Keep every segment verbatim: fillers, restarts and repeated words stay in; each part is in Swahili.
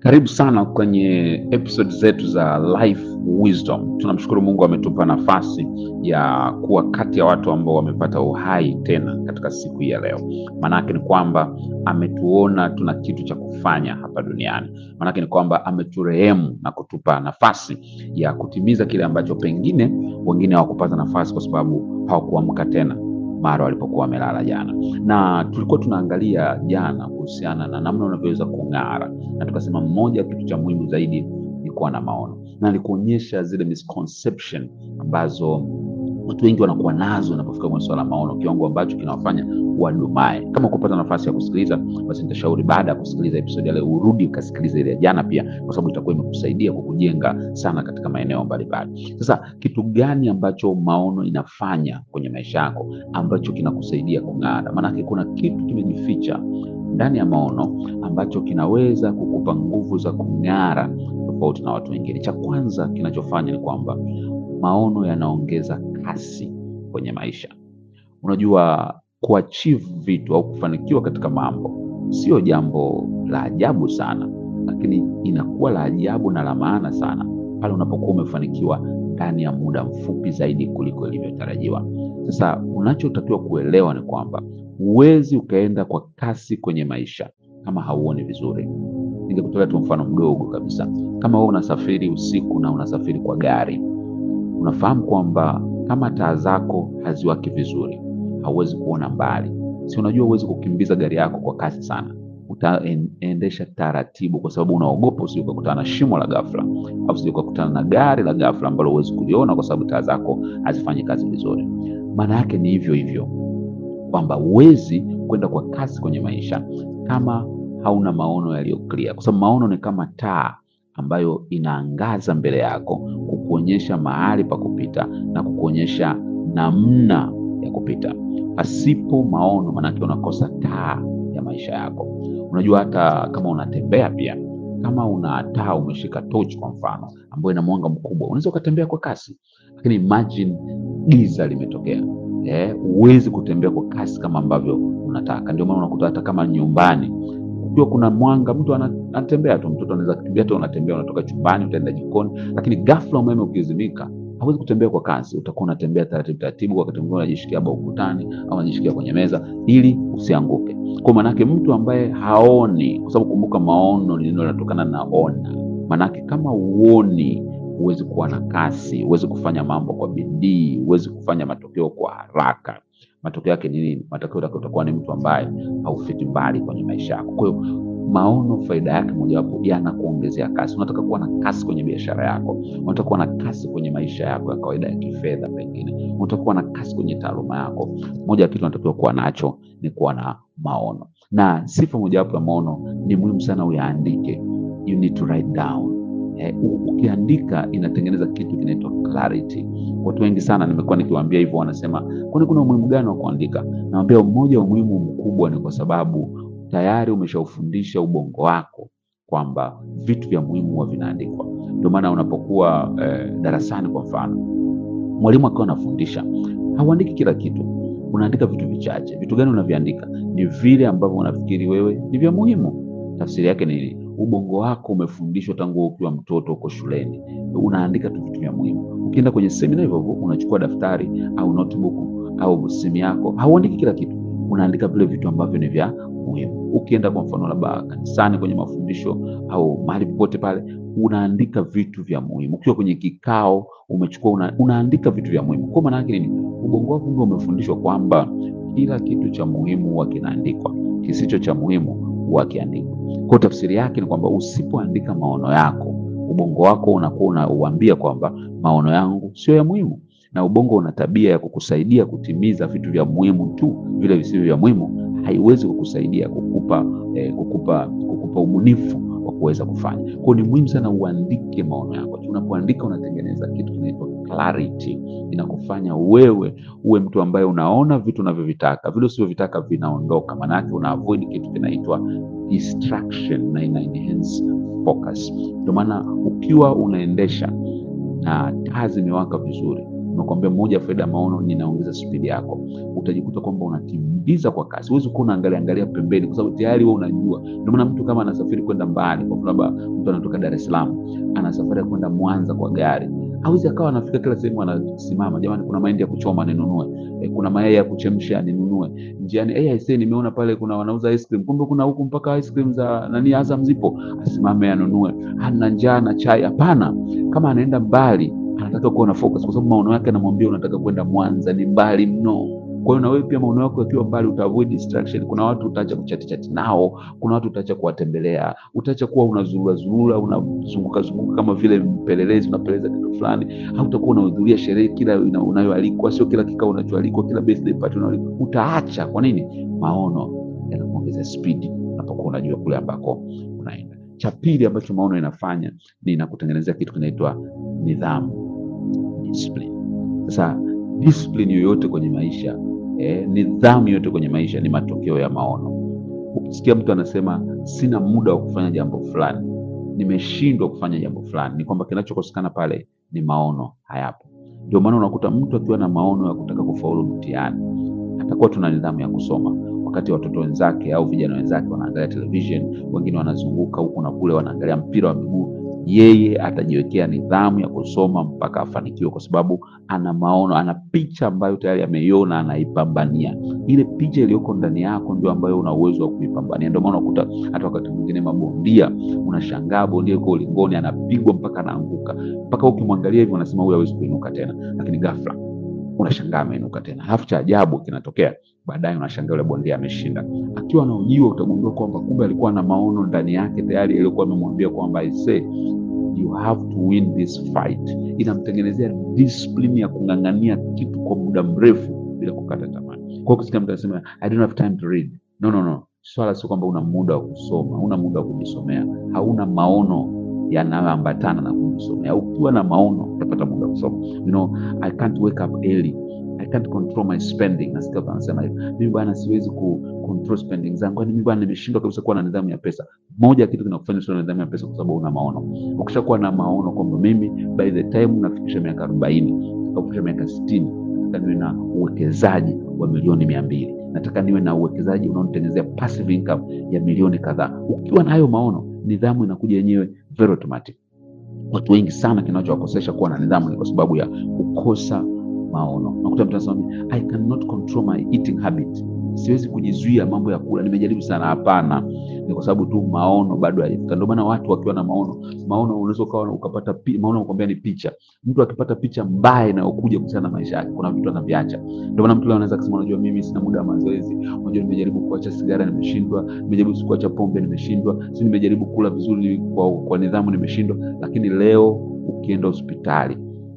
Karibu sana kwenye episode zetu za Life Wisdom. Tunamshukuru Mungu ametupa nafasi ya kuwa kati ya watu ambao wamepata uhai tena katika siku hii ya leo. Maanake ni kwamba ametuona tuna kitu cha kufanya hapa duniani. Maanake ni kwamba ameturehemu na kutupa nafasi ya kutimiza kile ambacho pengine wengine hawakupata nafasi kwa sababu hawakuamka tena mara walipokuwa wamelala jana. Na tulikuwa tunaangalia jana kuhusiana na namna unavyoweza kung'ara, na tukasema mmoja kitu cha muhimu zaidi ni kuwa na maono, na nikuonyesha zile misconception ambazo watu wengi wanakuwa nazo wanapofika kwenye swala la maono, kiwango ambacho kinawafanya wadumae. Kama kupata nafasi ya kusikiliza, basi nitashauri baada ya kusikiliza episode ile urudi ukasikiliza ile ya jana pia, kwa sababu itakuwa imekusaidia kukujenga sana katika maeneo mbalimbali. Sasa kitu gani ambacho maono inafanya kwenye maisha yako ambacho kinakusaidia kung'ara? Maana kuna kitu kimejificha ndani ya maono ambacho kinaweza kukupa nguvu za kung'ara tofauti na watu wengine. Cha kwanza kinachofanya ni kwamba maono yanaongeza kasi kwenye maisha. Unajua, kuachieve vitu au kufanikiwa katika mambo sio jambo la ajabu sana, lakini inakuwa la ajabu na la maana sana pale unapokuwa umefanikiwa ndani ya muda mfupi zaidi kuliko ilivyotarajiwa. Sasa unachotakiwa kuelewa ni kwamba huwezi ukaenda kwa kasi kwenye maisha kama hauoni vizuri. Ningekutolea tu mfano mdogo kabisa. Kama wewe unasafiri usiku na unasafiri kwa gari, unafahamu kwamba kama taa zako haziwaki vizuri, hauwezi kuona mbali. Si unajua huwezi kukimbiza gari yako kwa kasi sana. Utaendesha taratibu kwa sababu unaogopa usije ukakutana na shimo la ghafla, au usije ukakutana na gari la ghafla ambalo huwezi kuliona kwa sababu taa zako hazifanyi kazi vizuri. Maana yake ni hivyo hivyo kwamba huwezi kwenda kwa kasi kwenye maisha kama hauna maono yaliyo clear, kwa sababu maono ni kama taa ambayo inaangaza mbele yako kukuonyesha mahali pa kupita na kukuonyesha namna ya kupita. Pasipo maono, manake unakosa taa ya maisha yako. Unajua, hata kama unatembea pia, kama una taa umeshika torch kwa mfano ambayo ina mwanga mkubwa, unaweza ukatembea kwa kasi, lakini imagine giza limetokea. Eh, huwezi kutembea kwa kasi kama ambavyo unataka. Ndio maana unakuta hata kama nyumbani ukiwa kuna mwanga, mtu anatembea tu, mtoto anaweza kukimbia tu, unatembea unatoka chumbani utaenda jikoni, lakini ghafla umeme ukizimika, hauwezi kutembea kwa kasi, utakuwa unatembea taratibu taratibu, wakati mwingine unajishikia hapo ukutani au unajishikia kwenye meza ili usianguke. Kwa maana yake mtu ambaye haoni, kwa sababu kumbuka maono ni neno linatokana na ona. Maana yake kama uoni, huwezi kuwa na kasi, huwezi kufanya mambo kwa bidii, huwezi kufanya matokeo kwa haraka. Matokeo yake ni nini? Matokeo yake utakuwa ni mtu ambaye haufiki mbali kwenye maisha yako. Kwa hiyo maono, faida yake mojawapo, yanakuongezea kasi. Unataka kuwa na kasi kwenye biashara yako, unataka kuwa na kasi kwenye maisha yako ya kawaida ya kifedha, pengine unataka kuwa na kasi kwenye taaluma yako, moja ya kitu unatakiwa kuwa nacho ni kuwa na maono. Na sifa mojawapo ya maono ni muhimu sana uyaandike. You need to write down. Eh, ukiandika inatengeneza kitu kinaitwa clarity. Watu wengi sana nimekuwa nikiwaambia hivyo, wanasema kwani kuna umuhimu gani wa kuandika? Naambia mmoja wa umuhimu mkubwa ni kwa sababu tayari umeshaufundisha ubongo wako kwamba vitu vya muhimu huwa vinaandikwa. Ndio maana unapokuwa eh, darasani kwa mfano, mwalimu akiwa anafundisha, hauandiki kila kitu, unaandika vitu vichache. Vitu gani unaviandika? Ni vile ambavyo unafikiri wewe ni vya muhimu. Tafsiri yake ni nini? Ubongo wako umefundishwa tangu ukiwa mtoto uko shuleni, unaandika tu vitu vya muhimu. Ukienda kwenye semina hivyo hivyo, unachukua daftari au notebook au simu yako, hauandiki kila kitu, unaandika vile vitu ambavyo ni vya muhimu. Ukienda kwa mfano labda kanisani kwenye mafundisho au mahali popote pale, unaandika vitu vya muhimu. Ukiwa kwenye kikao umechukua una, unaandika vitu vya muhimu. Kwa maana yake nini? Ubongo wako ndio umefundishwa kwamba kila kitu cha muhimu huwa kinaandikwa, kisicho cha muhimu huwa kiandikwa. Kwa tafsiri yake ni kwamba usipoandika maono yako, ubongo wako unakuwa unauambia kwamba maono yangu sio ya muhimu, na ubongo una tabia ya kukusaidia kutimiza vitu vya muhimu tu. Vile visivyo vya muhimu haiwezi kukusaidia kukupa eh, kukupa kukupa ubunifu wa kuweza kufanya. Kwa ni muhimu sana uandike maono yako. Unapoandika unatengeneza kitu kinaitwa clarity. Inakufanya wewe uwe mtu ambaye unaona vitu unavyovitaka, vile usivyovitaka vinaondoka. Maana yake una avoid kitu kinaitwa distraction na ina enhance focus. Ndio maana ukiwa unaendesha na taa zimewaka vizuri, Nimekwambia moja faida maono ni inaongeza speed yako. Utajikuta kwamba unakimbiza kwa kasi. Huwezi kuwa unaangalia angalia pembeni kwa sababu tayari wewe unajua. Ndio maana mtu kama anasafiri kwenda mbali, kwa mfano mtu anatoka Dar es Salaam, ana safari ya kwenda Mwanza kwa gari. Hawezi akawa anafika kila sehemu anasimama, jamani kuna mahindi ya kuchoma ninunue. E, kuna mayai ya kuchemsha ninunue. Njiani eh aisee nimeona pale kuna wanauza ice cream. Kumbe kuna huku mpaka ice cream za nani Azam zipo. Asimame anunue. Hana njaa na chai. Hapana. Kama anaenda mbali anataka kuwa na focus kwa sababu maono yake anamwambia unataka kwenda Mwanza, ni mbali mno. Kwa hiyo na wewe pia maono yako yakiwa mbali uta avoid distraction. Kuna watu utaacha kuchati chati nao, kuna watu utaacha kuwatembelea, utaacha kuwa unazurura zurura, unazunguka zunguka kama vile mpelelezi unapeleza kitu fulani, au utakuwa unahudhuria sherehe kila unayoalikwa, sio kila kikao unachoalikwa, kila birthday party unayoalikwa. Utaacha. Kwa nini? Maono yanakuongeza speed unapokuwa unajua kule ambako unaenda. Cha pili ambacho maono inafanya ni inakutengenezea kitu kinaitwa nidhamu, discipline. Sasa discipline yoyote kwenye maisha, eh, nidhamu yoyote kwenye maisha ni matokeo ya maono. Ukisikia mtu anasema sina muda wa kufanya jambo fulani, nimeshindwa kufanya jambo fulani, ni kwamba kinachokosekana pale ni maono hayapo. Ndio maana unakuta mtu akiwa na maono ya kutaka kufaulu mtihani, atakuwa tuna nidhamu ya kusoma. Wakati watoto wenzake au vijana wenzake wanaangalia television, wengine wanazunguka huku na kule wanaangalia mpira wa miguu, yeye atajiwekea nidhamu ya kusoma mpaka afanikiwe kwa sababu ana maono, ana picha ambayo tayari ameiona, anaipambania. Ile picha iliyoko ndani yako ndio ambayo una uwezo wa kuipambania. Ndio maana unakuta hata wakati mwingine mabondia, unashangaa bondia yuko ulingoni anapigwa mpaka anaanguka. Mpaka ukimwangalia hivi unasema huyu hawezi kuinuka tena. Lakini ghafla unashangaa ameinuka tena. Halafu cha ajabu kinatokea. Baadaye unashangaa yule bondia ameshinda. Akiwa anaojiwa utagundua kwamba kumbe alikuwa na maono ndani yake tayari alikuwa amemwambia kwamba I say you have to win this fight. Inamtengenezea discipline ya kung'ang'ania kitu kwa muda mrefu bila kukata tamaa. Kwa kusikia mtu anasema I don't have time to read. No no no. Swala sio kwamba una muda wa kusoma, una muda wa kujisomea. Hauna maono yanayoambatana na kujisomea. Ukiwa na maono utapata muda wa kusoma. You know, I can't wake up early. I can't control my spending. Nasikia watu wanasema hivi, mimi bwana siwezi ku control spending zangu. Kwani mimi bwana nimeshindwa kabisa kuwa na nidhamu ya pesa. Moja kitu kinakufanya usiwe na nidhamu ya pesa kwa sababu una maono. Ukishakuwa na maono kwamba mimi by the time nafikisha miaka arobaini, nafikisha miaka sitini, nataka niwe na uwekezaji wa milioni mia mbili. Nataka niwe na uwekezaji unaonitengenezea passive income ya milioni kadhaa. Ukiwa na hayo maono, nidhamu inakuja yenyewe very automatic. Watu wengi sana kinachowakosesha kuwa na nidhamu ni kwa sababu ya kukosa maono. Nakuta mtu anasema I cannot control my eating habit. Siwezi kujizuia mambo ya kula. Nimejaribu sana. Hapana. Ni kwa sababu tu maono bado hayafika. Ndio maana watu wakiwa na maono, maono unaweza ukawa ukapata maono unakwambia ni picha. Mtu akipata picha mbaya inayokuja kuhusiana na maisha yake, kuna vitu anaviacha. Ndio maana mtu leo anaweza kusema unajua mimi sina muda wa mazoezi. Unajua nimejaribu kuacha sigara nimeshindwa, nimejaribu kuacha pombe nimeshindwa, si nimejaribu kula vizuri kwa kwa nidhamu nimeshindwa, lakini leo ukienda hospitali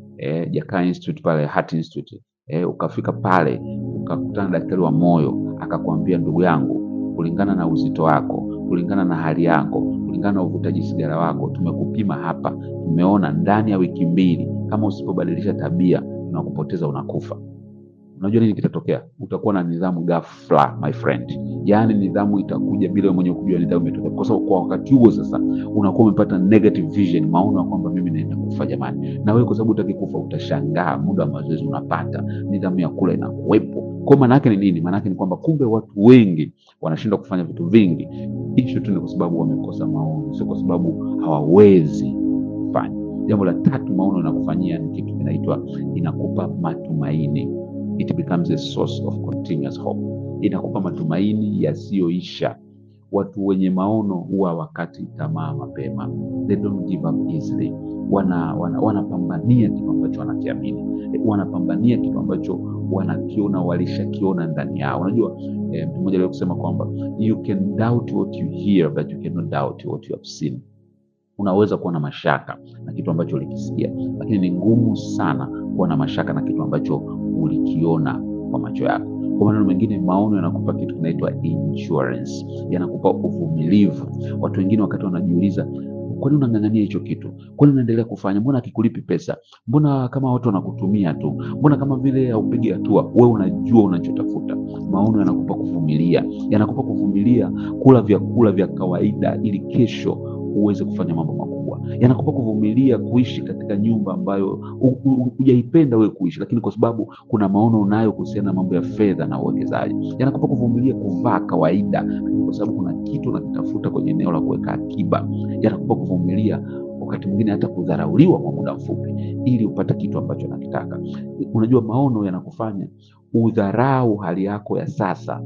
eh Jakaya Institute pale Heart Institute eh ukafika pale ukakutana na daktari wa moyo akakwambia ndugu yangu, kulingana na uzito wako, kulingana na hali yako, kulingana na uvutaji sigara wako, tumekupima hapa, tumeona ndani ya wiki mbili kama usipobadilisha tabia tunakupoteza, unakufa. Unajua nini kitatokea? Utakuwa na nidhamu ghafla my friend. Yaani nidhamu itakuja bila mwenyewe kujua nidhamu imetokea. Kwa sababu kwa wakati huo sasa unakuwa umepata negative vision, maono kwamba mimi naenda kufa jamani. Na wewe kwa sababu utaki kufa utashangaa muda wa mazoezi unapata, nidhamu ya kula inakuwepo. Kwa maana yake ni nini? Maana yake ni kwamba kumbe watu wengi wanashindwa kufanya vitu vingi. Issue tu ni kwa sababu wamekosa maono, sio kwa sababu hawawezi kufanya. Jambo la tatu maono yanakufanyia ni kitu kinaitwa inakupa matumaini. It becomes a source of continuous hope. Inakupa matumaini yasiyoisha. Watu wenye maono huwa wakati tamaa mapema. They don't give up easily. Wana wana wanapambania kitu ambacho wanakiamini. Wanapambania kitu ambacho wanakiona walishakiona ndani yao. Unajua eh, mtu mmoja leo kusema kwamba you can doubt what you hear but you cannot doubt what you have seen. Unaweza kuwa na mashaka na kitu ambacho ulikisikia, lakini ni ngumu sana kuwa na mashaka na kitu ambacho ulikiona kwa macho yako. Kwa maneno mengine, maono yanakupa kitu kinaitwa insurance, yanakupa uvumilivu. Watu wengine wakati wanajiuliza, kwa nini unang'ang'ania hicho kitu? Kwa nini unaendelea kufanya? Mbona hakikulipi pesa? Mbona kama watu wanakutumia tu? Mbona kama vile haupigi hatua? Wewe unajua unachotafuta. Maono yanakupa kuvumilia. Yanakupa kuvumilia kula vyakula vya kawaida ili kesho uweze kufanya mambo makubwa. kuelewa, yanakupa kuvumilia kuishi katika nyumba ambayo hujaipenda wewe kuishi, lakini kwa sababu kuna maono unayo kuhusiana na mambo ya fedha na uwekezaji. Yanakupa kuvumilia kuvaa kawaida, lakini kwa sababu kuna kitu unakitafuta kwenye eneo la kuweka akiba. Yanakupa kuvumilia wakati mwingine hata kudharauliwa kwa muda mfupi ili upate kitu ambacho unakitaka. Unajua, maono yanakufanya udharau hali yako ya sasa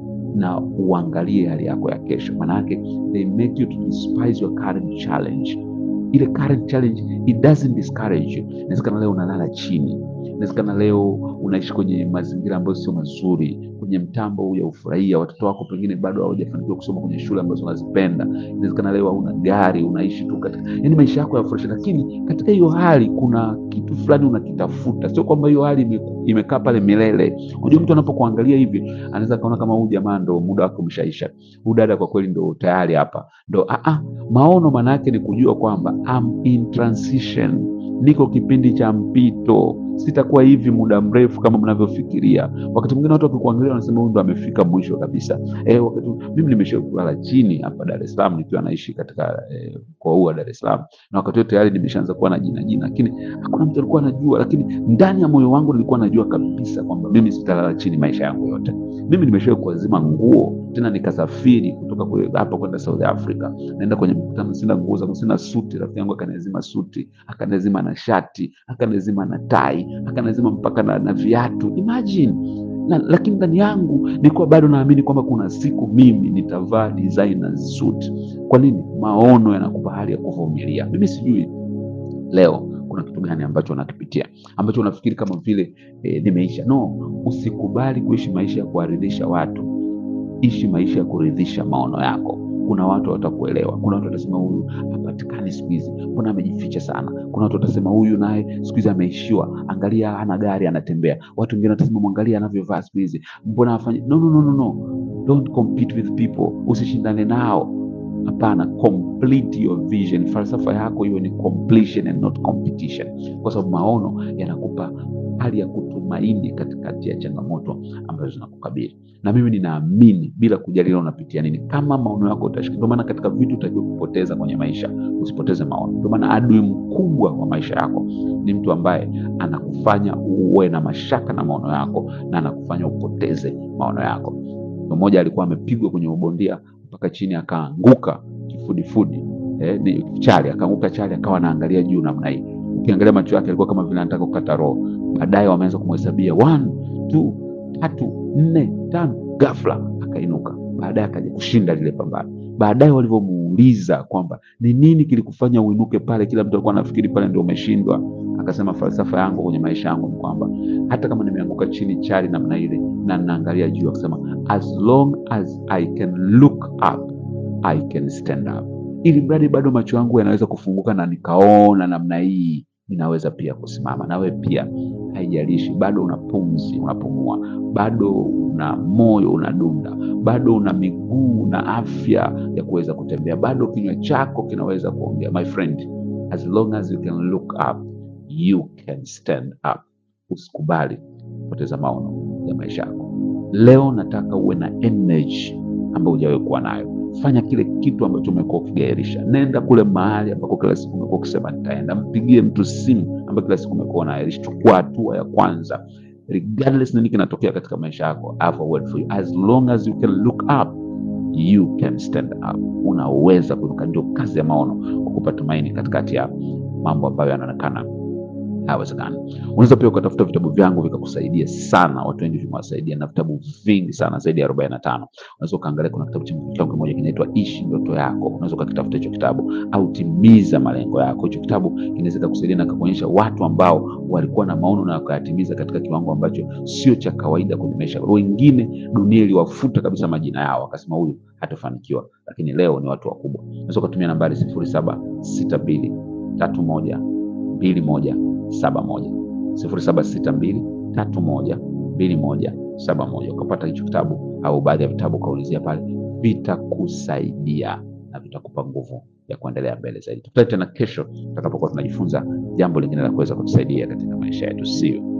na uangalie hali yako ya kesho. Maana yake they make you to despise your current challenge. Ile current challenge, it doesn't discourage you. Inawezekana leo unalala chini, inawezekana leo unaishi kwenye mazingira ambayo sio mazuri, kwenye mtambo ya ufurahia, watoto wako pengine bado hawajafanikiwa kusoma kwenye shule ambazo unazipenda. Inawezekana leo una gari, unaishi tu katika, yani maisha yako yafurahisha, lakini katika hiyo hali kuna kitu fulani unakitafuta. Sio kwamba hiyo hali imekaa pale milele. Unajua, mtu anapokuangalia hivi anaweza kaona kama huyu jamaa ndo muda wake umeshaisha, huyu dada kwa kweli ndo tayari hapa ndo. Ah ah, maono maana yake ni kujua kwamba I'm in transition, niko kipindi cha mpito, sitakuwa hivi muda mrefu kama mnavyofikiria. Wakati mwingine watu wakikuangalia wanasema huyu ndo amefika mwisho kabisa. Eh, wakati mimi nimeshawahi kulala chini hapa Dar es Salaam nikiwa naishi katika eh, mkoa huu wa Dar es Salaam, na wakati wote tayari nimeshaanza kuwa na jina jina, lakini hakuna mtu alikuwa anajua, lakini ndani ya moyo wangu nilikuwa najua kabisa kwamba mimi sitalala chini maisha yangu yote. Mimi nimeshawahi kuazima nguo, tena nikasafiri kutoka kule hapa kwenda South Africa, naenda kwenye mkutano, sina nguo zangu, sina suti, rafiki yangu akanizima suti, akanizima na shati, akanizima na tai, akanizima mpaka na, na viatu. Imagine. Na, lakini ndani yangu nilikuwa bado naamini kwamba kuna siku mimi nitavaa designer suit. Kwa nini? Maono yanakupa hali ya kuvumilia. Mimi sijui leo kuna kitu gani ambacho unakipitia ambacho unafikiri kama vile eh, nimeisha. No, usikubali kuishi maisha ya kuaridhisha watu. Ishi maisha ya kuridhisha maono yako. Kuna watu watakuelewa, kuna watu watasema huyu hapatikani siku hizi, mbona amejificha sana. Kuna watu watasema huyu naye siku hizi ameishiwa, angalia hana gari anatembea. Watu wengine watasema mwangalia anavyovaa siku hizi, mbona afanye. No, no, no, no, no. Don't compete with people. Usishindane nao. Hapana, complete your vision. Falsafa yako iwe ni completion and not competition, kwa sababu maono yanakupa hali ya kutumaini katikati ya changamoto ambazo zinakukabili. Na mimi ninaamini bila kujali leo unapitia nini, kama maono yako utashika. Ndio maana katika vitu utajua kupoteza kwenye maisha, usipoteze maono. Ndio maana adui mkubwa wa maisha yako ni mtu ambaye anakufanya uwe na mashaka na maono yako na anakufanya upoteze maono yako. Mmoja alikuwa amepigwa kwenye ubondia mpaka chini akaanguka kifudifudi, eh, ni chali, akaanguka chali, akawa anaangalia juu namna hii. Ukiangalia macho yake alikuwa kama vile anataka kukata roho. Baadaye wameanza kumhesabia one, two, tatu, nne, tano, ghafla akainuka. Baadaye akaja kushinda lile pambano. Baadaye walivyomuuliza kwamba ni nini kilikufanya uinuke pale, kila mtu alikuwa anafikiri pale ndio umeshindwa. Akasema falsafa yangu kwenye maisha yangu ni kwamba hata kama nimeanguka chini chali namna ile na naangalia juu, akasema as long as I can look up I can stand up. Ili mradi bado macho yangu yanaweza kufunguka na nikaona namna hii, ninaweza pia kusimama. Na wewe pia, haijalishi bado una pumzi unapumua, bado una moyo unadunda, bado una miguu na afya ya kuweza kutembea, bado kinywa chako kinaweza kuongea. My friend, as long as you can look up you can stand up. Usikubali kupoteza maono ya maisha yako. Leo nataka uwe na energy ambayo hujawahi kuwa nayo. Fanya kile kitu ambacho umekuwa ukigairisha. Nenda kule mahali ambako kila siku umekuwa ukisema nitaenda. Mpigie mtu simu ambaye kila siku umekuwa unairisha. Chukua hatua ya kwanza. Regardless nini kinatokea katika maisha yako, I have a word for you. As long as you can look up you can stand up. Unaweza kuinuka. Ndio kazi ya maono, kukupa tumaini katikati ya mambo ambayo yanaonekana hawezekani. Unaweza pia ukatafuta vitabu vyangu vikakusaidia sana. Watu wengi vimewasaidia na vitabu vingi sana, zaidi ya arobaini na tano. Unaweza kaangalia, kuna kitabu changu kimoja kinaitwa Ishi Ndoto Yako. Unaweza ukakitafuta hicho kitabu, au Timiza Malengo Yako. Hicho kitabu kinaweza kukusaidia na kukuonyesha watu ambao walikuwa na maono na wakayatimiza katika kiwango ambacho sio cha kawaida kwenye maisha. Wengine dunia iliwafuta kabisa majina yao, wakasema huyu hatafanikiwa, lakini leo ni watu wakubwa. Unaweza kutumia nambari sifuri saba sita mbili tatu moja mbili moja saba moja sifuri saba sita mbili tatu moja mbili moja saba moja. Ukapata hicho kitabu au baadhi ya vitabu kaulizia pale, vitakusaidia na vitakupa nguvu ya kuendelea mbele zaidi. Tupatane tena kesho tutakapokuwa tunajifunza jambo lingine la kuweza kutusaidia katika maisha yetu. See you.